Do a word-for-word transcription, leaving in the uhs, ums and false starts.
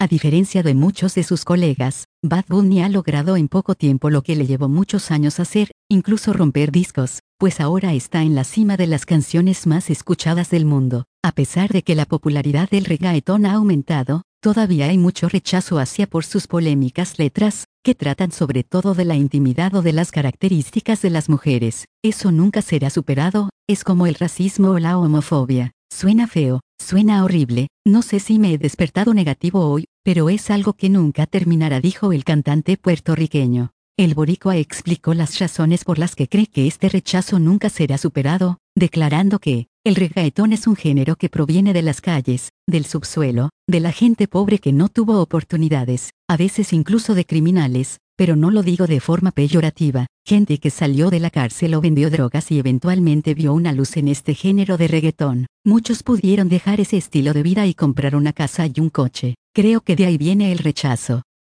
A diferencia de muchos de sus colegas, Bad Bunny ha logrado en poco tiempo lo que le llevó muchos años hacer, incluso romper discos, pues ahora está en la cima de las canciones más escuchadas del mundo. A pesar de que la popularidad del reggaetón ha aumentado, todavía hay mucho rechazo hacia por sus polémicas letras, que tratan sobre todo de la intimidad o de las características de las mujeres. Eso nunca será superado, es como el racismo o la homofobia. Suena feo, suena horrible, no sé si me he despertado negativo hoy, pero es algo que nunca terminará, dijo el cantante puertorriqueño. El boricua explicó las razones por las que cree que este rechazo nunca será superado, declarando que el reggaetón es un género que proviene de las calles, del subsuelo, de la gente pobre que no tuvo oportunidades, a veces incluso de criminales, pero no lo digo de forma peyorativa, gente que salió de la cárcel o vendió drogas y eventualmente vio una luz en este género de reggaetón. Muchos pudieron dejar ese estilo de vida y comprar una casa y un coche. Creo que de ahí viene el rechazo.